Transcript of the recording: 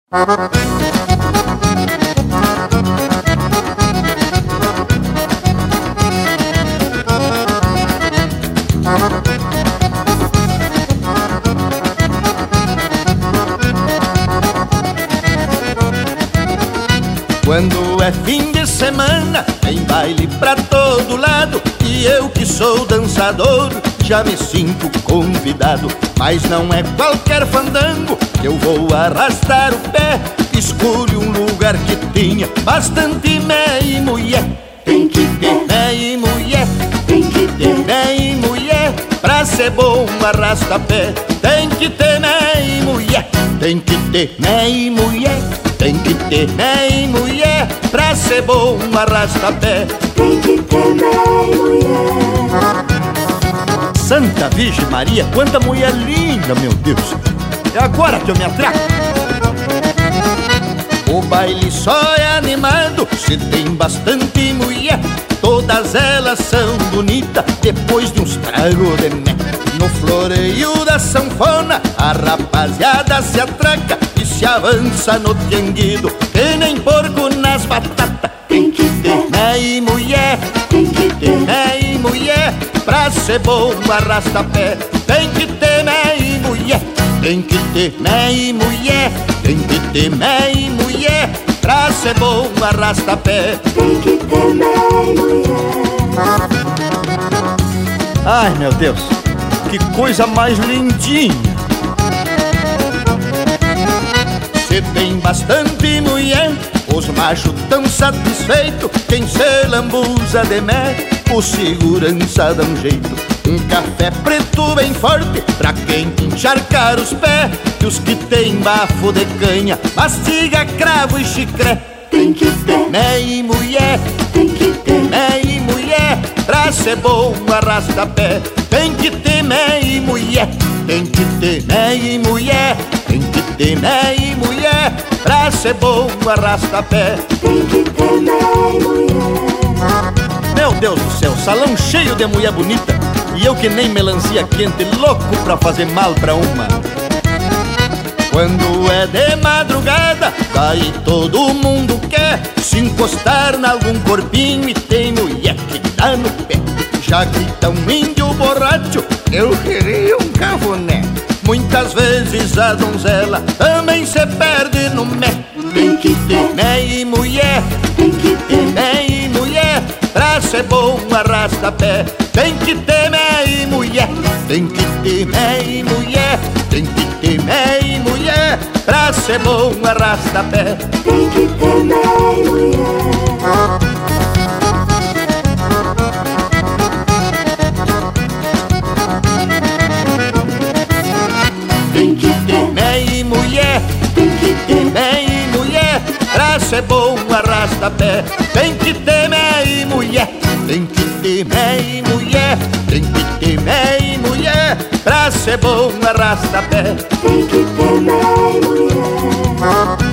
Quando é fim de semana, tem baile pra todo lado, e eu que sou dançador, já me sinto convidado. Mas não é qualquer fandango que eu vou arrastar o pé. Escolhe um lugar que tenha bastante mé e mulher. Tem que ter mé e mulher, tem que ter mé e mulher. Pra ser bom arrasta-pé, tem que ter mé e mulher. Tem que ter mé e mulher, tem que ter mé e mulher. Pra ser bom arrasta-pé, tem que ter mé e mulher. Santa Virgem Maria, quanta mulher linda, meu Deus! É agora que eu me atraco. O baile só é animado se tem bastante mulher. Todas elas são bonitas depois de uns tragos de mé. No floreio da sanfona a rapaziada se atraca e se avança no tianguido que nem porco nas batatas. Tem que ter mé e mulher, tem que ter mé e mulher. Pra ser bom arrasta-pé, tem que ter mé e mulher. Tem que ter mé e mulher, tem que ter mé e mulher. Pra ser bom arrasta-pé, tem que ter mé e mulher. Ai, meu Deus, que coisa mais lindinha. Se tem bastante mulher, os machos tão satisfeitos. Quem se lambuza de mé, o segurança dá um jeito. Um café preto bem forte pra quem encharcar os pés. E os que tem bafo de canha, mastiga cravo e chicré. Tem que ter mé e mulher, tem que ter mé e mulher. Pra ser bom arrasta-pé, tem que ter mé e mulher. Tem que ter mé e mulher, tem que ter mé e mulher. Pra ser bom arrasta-pé, tem que ter mé e mulher. Meu Deus do céu, salão cheio de mulher bonita, e eu que nem melancia quente, louco pra fazer mal pra uma. Quando é de madrugada, daí todo mundo quer se encostar em algum corpinho, e tem mulher que dá no pé. Já grita um índio borracho, eu queria um cafuné. Muitas vezes a donzela também se perde no mé. Tem que ter mé e mulher, tem que ter mé e mulher. Pra ser bom arrasta-pé, tem que ter mé e mulher. Tem que ter mé e mulher, tem que ter mé e mulher. Pra ser bom arrasta-pé, tem que ter mé e mulher. tem que ter mé e mulher, tem que ter mé e mulher. Pra ser bom arrasta-pé, tem que ter mé e mulher. Tem que ter mé e mulher, tem que ter mé e mulher. Pra ser bom arrasta-pé, tem que ter mé e mulher.